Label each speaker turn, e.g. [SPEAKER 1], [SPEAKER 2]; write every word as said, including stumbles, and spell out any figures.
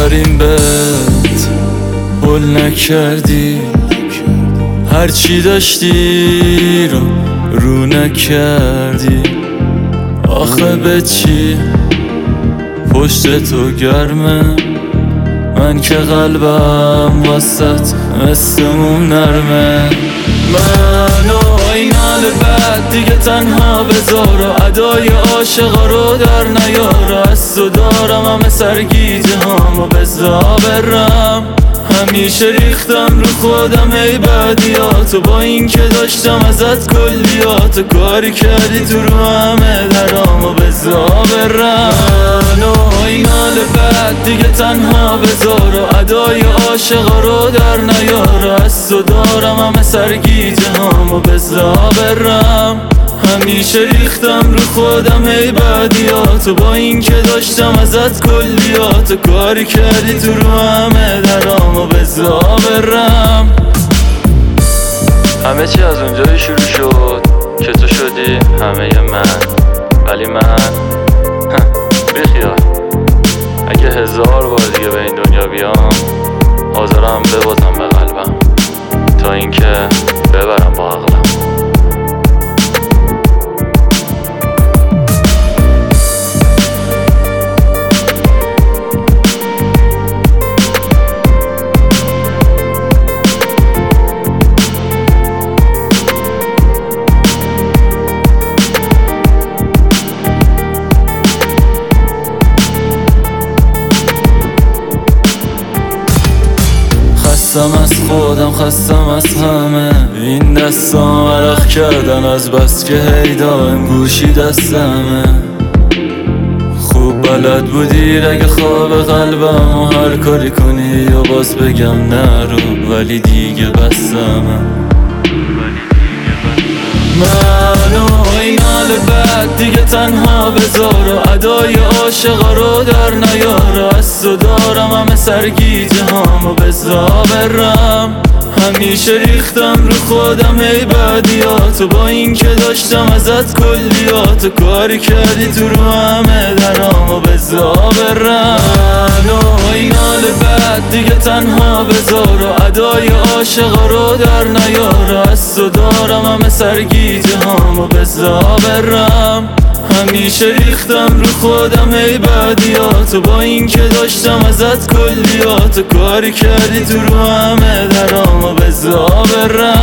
[SPEAKER 1] آخرین بهت هل نکردی، هرچی داشتی رو رو نکردی. آخه به چی پشت تو گرمه، من که قلبم واسط مثل موم نرمه. منو این حال بد دیگه تنها بذار و ادای عاشقا رو در نیار. از تو دارم همه سرگیجه هامو بزا برم، همیشه ریختم رو خودم ای بدیاتو، با این که داشتم ازت کلیاتو. کاری کردی تو رو همه درامو بزا برم. منو این حال بد دیگه تنها بذار و ادای عاشقا رو در نیار. از تو دارم همه سرگیجه هامو بزا برم، همیشه ریختم رو خودم ای بدیاتو، با این که داشتم ازت کلیاتو. کاری کردی تو رو همه درامو بزا برم.
[SPEAKER 2] همه چی از اونجایی شروع شد که تو شدی همه من، ولی من بیخیال. اگه هزار بار دیگه به این دنیا بیام حاضرم ببازم به قلبم تا اینکه ببرم با عقلم.
[SPEAKER 1] خستم از خودم، خستم از همه، این دستام عرق کردن از بس که هی دائم گوشی دستمه. خوب بلد بودی اگه خواب قلبم و هر کاری کنی یا باز بگم نرو، ولی دیگه بستمه. منو این حال بد دیگه تنها بذار و ادای عاشقا رو در نیار. از تو دارم همه سرگیجه هامو بزا برم، همیشه ریختم رو خودم ای بدیاتو، با این که داشتم ازت کلیاتو. کاری کردی تو رو همه درامو بزا برم. منو این حال بد دیگه تنها بذار و ادای عاشقا رو در نیار. از تو دارم همه سرگیجه هامو بزا برم، همیشه ریختم رو خودم ای بدیاتو، با این که داشتم ازت کلیاتو. کاری کردی تو رو همه درامو بزا برم.